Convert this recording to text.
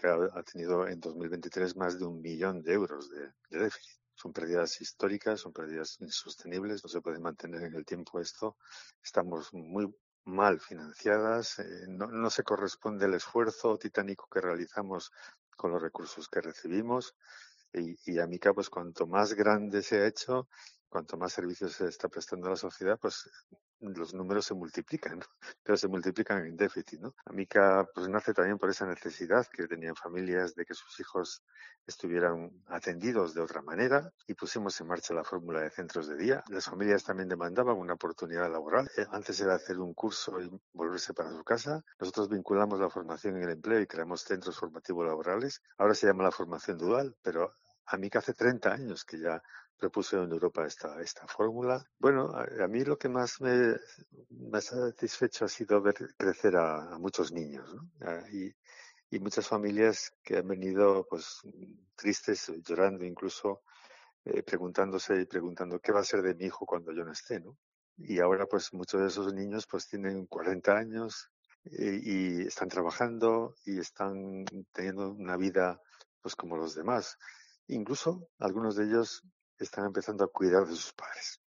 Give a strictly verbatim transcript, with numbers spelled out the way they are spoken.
Amica ha tenido en dos mil veintitrés más de un millón de euros de, de déficit. Son pérdidas históricas, son pérdidas insostenibles, no se puede mantener en el tiempo esto. Estamos muy mal financiadas, eh, no, no se corresponde el esfuerzo titánico que realizamos con los recursos que recibimos y, y Amica, pues cuanto más grande se ha hecho, cuanto más servicios se está prestando a la sociedad, pues los números se multiplican, ¿no? Pero se multiplican en déficit, ¿no? Amica pues nace también por esa necesidad que tenían familias de que sus hijos estuvieran atendidos de otra manera y pusimos en marcha la fórmula de centros de día. Las familias también demandaban una oportunidad laboral. Eh, Antes era hacer un curso y volverse para su casa. Nosotros vinculamos la formación en el empleo y creamos centros formativos laborales. Ahora se llama la formación dual, pero Amica hace treinta años que ya propuso en Europa esta, esta fórmula. Bueno, a, a mí lo que más me, me ha satisfecho ha sido ver crecer a, a muchos niños, ¿no? A, y, y muchas familias que han venido pues tristes, llorando incluso, eh, preguntándose y preguntando qué va a ser de mi hijo cuando yo no esté, ¿no? Y ahora pues muchos de esos niños pues tienen cuarenta años eh, y están trabajando y están teniendo una vida pues como los demás. Incluso algunos de ellos están empezando a cuidar de sus padres.